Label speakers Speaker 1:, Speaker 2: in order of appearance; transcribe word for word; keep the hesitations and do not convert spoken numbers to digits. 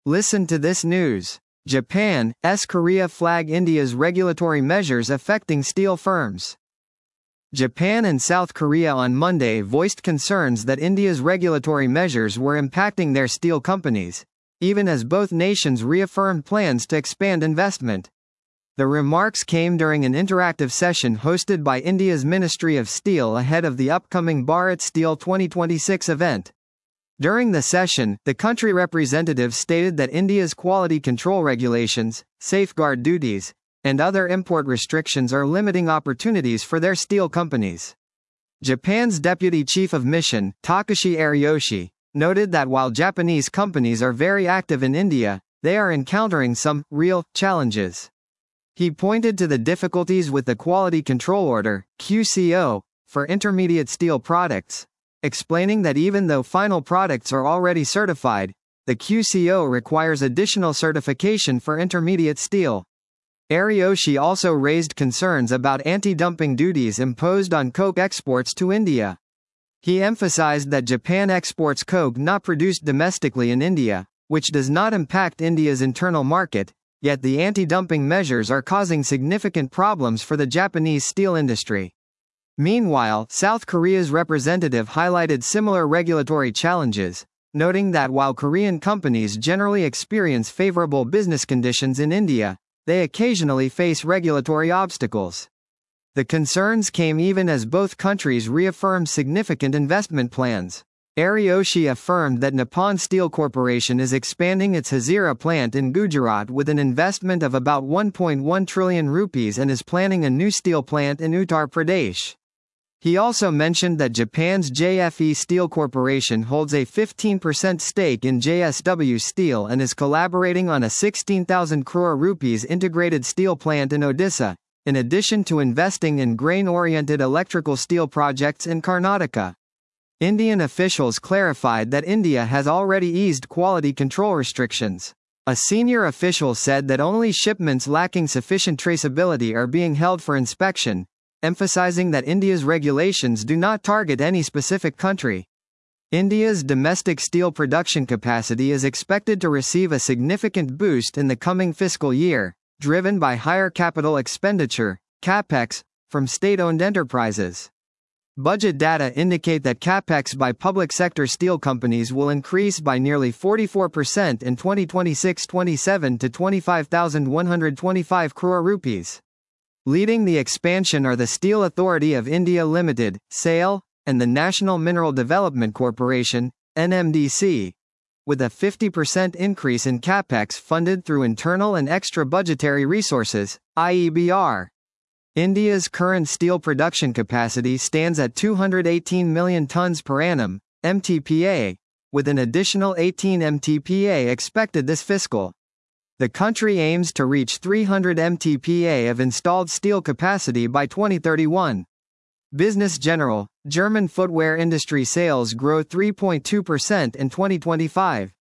Speaker 1: Listen to this news. Japan's Korea flag India's regulatory measures affecting steel firms. Japan and South Korea on Monday voiced concerns that India's regulatory measures were impacting their steel companies, even as both nations reaffirmed plans to expand investment. The remarks came during an interactive session hosted by India's Ministry of Steel ahead of the upcoming Bharat Steel twenty twenty-six event. During the session, the country representative stated that India's quality control regulations, safeguard duties, and other import restrictions are limiting opportunities for their steel companies. Japan's Deputy Chief of Mission, Takashi Ariyoshi, noted that while Japanese companies are very active in India, they are encountering some real challenges. He pointed to the difficulties with the Quality Control Order, Q C O, for intermediate steel products, explaining that even though final products are already certified, the Q C O requires additional certification for intermediate steel. Ariyoshi also raised concerns about anti-dumping duties imposed on coke exports to India. He emphasized that Japan exports coke not produced domestically in India, which does not impact India's internal market, yet the anti-dumping measures are causing significant problems for the Japanese steel industry. Meanwhile, South Korea's representative highlighted similar regulatory challenges, noting that while Korean companies generally experience favorable business conditions in India, they occasionally face regulatory obstacles. The concerns came even as both countries reaffirmed significant investment plans. Ariyoshi affirmed that Nippon Steel Corporation is expanding its Hazira plant in Gujarat with an investment of about one point one trillion rupees and is planning a new steel plant in Uttar Pradesh. He also mentioned that Japan's J F E Steel Corporation holds a fifteen percent stake in J S W Steel and is collaborating on a sixteen thousand crore rupees integrated steel plant in Odisha, in addition to investing in grain-oriented electrical steel projects in Karnataka. Indian officials clarified that India has already eased quality control restrictions. A senior official said that only shipments lacking sufficient traceability are being held for inspection, emphasizing that India's regulations do not target any specific country. India's domestic steel production capacity is expected to receive a significant boost in the coming fiscal year, driven by higher capital expenditure, CapEx, from state-owned enterprises. Budget data indicate that CapEx by public sector steel companies will increase by nearly forty-four percent in twenty twenty-six twenty-seven to twenty-five thousand one hundred twenty-five crore rupees. Leading the expansion are the Steel Authority of India Limited, S A I L, and the National Mineral Development Corporation, N M D C, with a fifty percent increase in CapEx funded through internal and extra budgetary resources, I E B R. India's current steel production capacity stands at two hundred eighteen million tons per annum, M T P A, with an additional eighteen M T P A expected this fiscal. The country aims to reach three hundred M T P A of installed steel capacity by twenty thirty-one. Business General, German footwear industry sales grow three point two percent in twenty twenty-five.